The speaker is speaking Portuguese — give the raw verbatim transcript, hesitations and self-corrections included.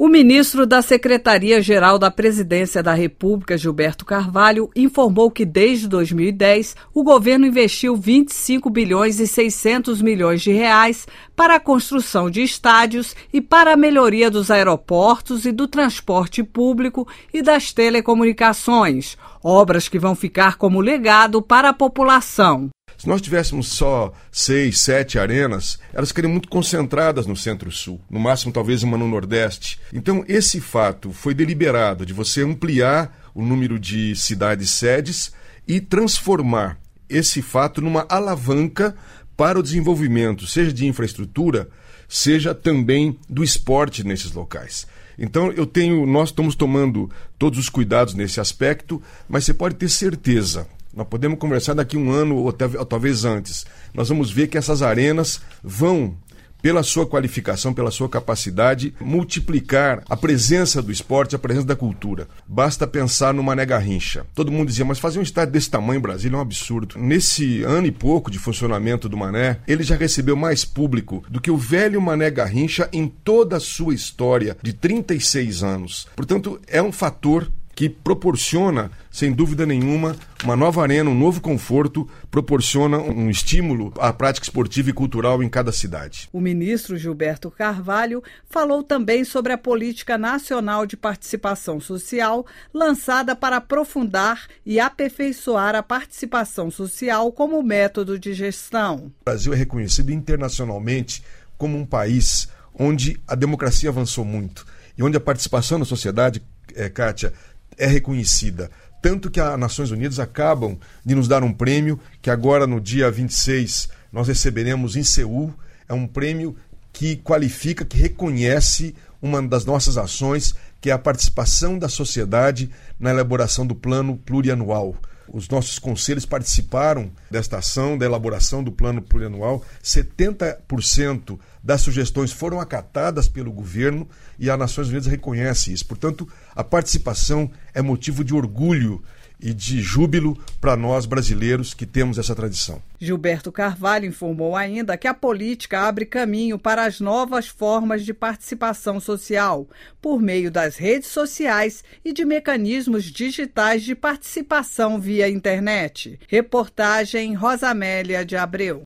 O ministro da Secretaria-Geral da Presidência da República, Gilberto Carvalho, informou que desde dois mil e dez o governo investiu vinte e cinco bilhões e seiscentos milhões de reais para a construção de estádios e para a melhoria dos aeroportos e do transporte público e das telecomunicações, obras que vão ficar como legado para a população. Se nós tivéssemos só seis, sete arenas, elas ficariam muito concentradas no Centro-Sul, no máximo talvez uma no Nordeste. Então esse fato foi deliberado de você ampliar o número de cidades-sedes e transformar esse fato numa alavanca para o desenvolvimento, seja de infraestrutura, seja também do esporte nesses locais. Então eu tenho, nós estamos tomando todos os cuidados nesse aspecto, mas você pode ter certeza. Nós podemos conversar daqui a um ano ou, até, ou talvez antes. Nós vamos ver que essas arenas vão, pela sua qualificação, pela sua capacidade, multiplicar a presença do esporte, a presença da cultura. Basta pensar no Mané Garrincha. Todo mundo dizia, mas fazer um estádio desse tamanho em Brasília é um absurdo. Nesse ano e pouco de funcionamento do Mané, ele já recebeu mais público do que o velho Mané Garrincha em toda a sua história de trinta e seis anos. Portanto, é um fator que proporciona, sem dúvida nenhuma, uma nova arena, um novo conforto, proporciona um estímulo à prática esportiva e cultural em cada cidade. O ministro Gilberto Carvalho falou também sobre a Política Nacional de Participação Social, lançada para aprofundar e aperfeiçoar a participação social como método de gestão. O Brasil é reconhecido internacionalmente como um país onde a democracia avançou muito e onde a participação na sociedade, é, Kátia, é reconhecida. Tanto que as Nações Unidas acabam de nos dar um prêmio que agora no dia vinte e seis nós receberemos em Seul. É um prêmio que qualifica, que reconhece uma das nossas ações, que é a participação da sociedade na elaboração do plano plurianual. Os nossos conselhos participaram desta ação, da elaboração do plano plurianual. setenta por cento das sugestões foram acatadas pelo governo e a Nações Unidas reconhece isso. Portanto, a participação é motivo de orgulho e de júbilo para nós brasileiros que temos essa tradição. Gilberto Carvalho informou ainda que a política abre caminho para as novas formas de participação social, por meio das redes sociais e de mecanismos digitais de participação via internet. Reportagem Rosamélia de Abreu.